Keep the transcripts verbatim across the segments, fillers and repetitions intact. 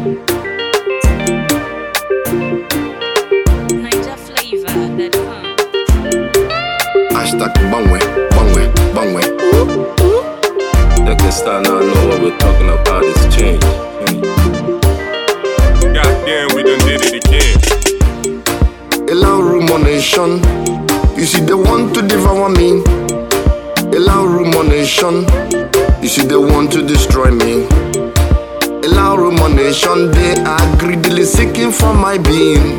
Niger Flavor dot com. Hashtag bangwe, bangwe, bangwe. They can start now know what we're talking about is change. Goddamn, we done did it again. Allow rumination. You see, they want to devour me. Allow rumination. You see, they want to destroy me. Allow rumination. They are greedily seeking for my being.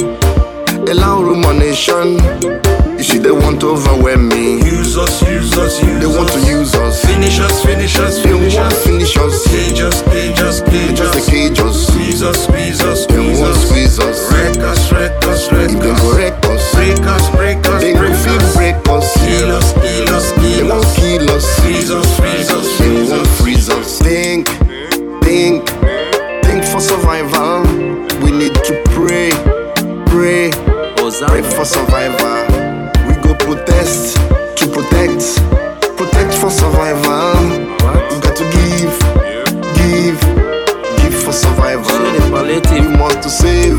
Allow rumination. You see, they want to overwhelm me. Use us, use us, use They want us. to use us. Finish us, finish us, They finish want to us. finish us. Cage us, cage us, They cage just us. a cage us. Squeeze us, squeeze us, They squeeze want to us. squeeze us. Wreck us, wreck us, wreck If they us. go wreck us, Break us, break us, they break go feel us. break us. Kill us, kill us, They kill want us. to kill us. Freeze us, freeze us, They freeze want us. freeze us. Think, think, think for survival. We need to pray, pray, pray for survival. We go protest to protect, protect for survival. We got to give, give, give for survival. We must to save,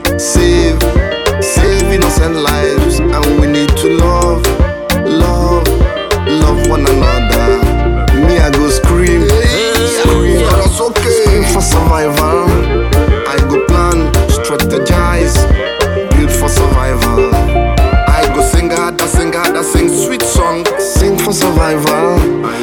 save, save innocent lives, and we need to love, love, love one another. Me, I go scream, scream, scream for survival. I go plan, strategize, build for survival. I go sing hard, sing hard, sing sweet song, sing for survival.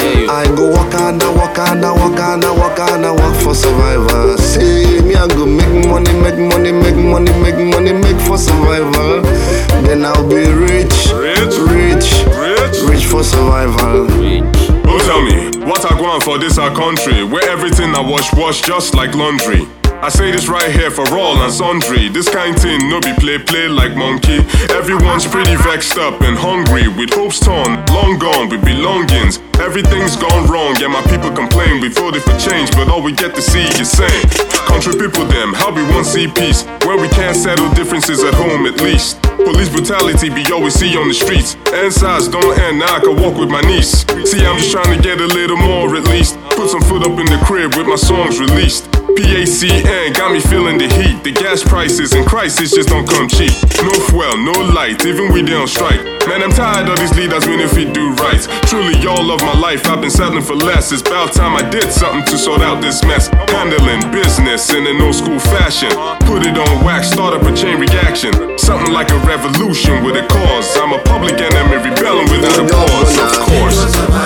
I go walk hard, walk hard, walk hard, walk hard, walk for survival. See me, I go make money, make money, make money, make money, make for survival. Then I'll be rich, Rich? rich, Rich? rich for survival. Oh, tell me, what I want for this our country, where everything I wash, wash just like laundry. I say this right here for all and sundry. This kind thing no be play, play like monkey. Everyone's pretty vexed up and hungry, with hopes torn, long gone with belongings. Everything's gone wrong, yeah, my people complain. We voted for change, but all we get to see is same. Country people them, how we want see peace, where we can't settle differences at home at least. Police brutality be all we see on the streets. And sides don't end, now I can walk with my niece. See, I'm just trying to get a little more at least. Put some foot up in the crib with my songs released. P A C N got me feeling the heat. The gas prices and crisis just don't come cheap. No fuel, no light, even we they on strike. Man, I'm tired of these leaders when if we do right. Truly, all of my life I've been settling for less. It's about time I did something to sort out this mess. Handling business in an old school fashion. Put it on wax, start up a chain reaction. Something like a revolution with a cause. I'm a public enemy rebelling without a pause, of course.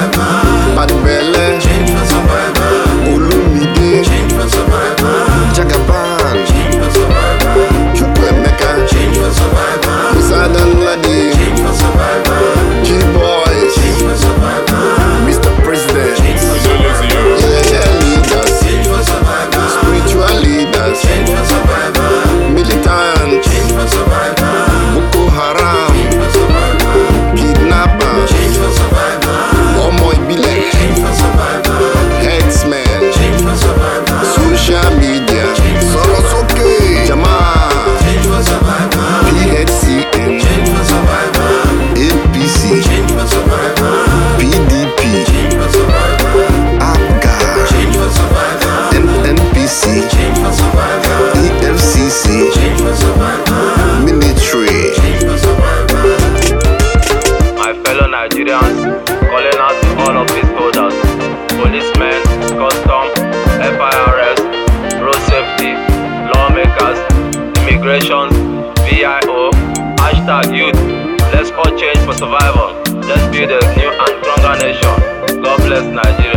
Bad belly, Change for survival. Olumide, Change for survival. Jagaban, Change for survival. Chukwemeka, Change for survival. Musadan Ladi, Change for survival. G-Boys, Change for survival. Mister President, Change for survival. yeah, leaders, Change for survival. spiritual leaders, Change for survival. militants, Change for survival. Boko Haram, Change for survival. kidnappers, Change for survival. Omo Ibile, Change for survival. headsmen, Change for survival. social media, Sorosoke, Jamaa, Change for survival. P H C N, Change for survival. A P C, Change for survival. P D P, Change for survival. APGA, Change for survival. N N P C, Change for survival. E F C C, Change for survival. military. Change for survival. My fellow Nigerians, calling out to all office holders, policemen, custom, F I R S, road safety, lawmakers, immigration, V I O, hashtag youth. Let's all change for survival. Let's build a new and stronger nation. God bless Nigeria.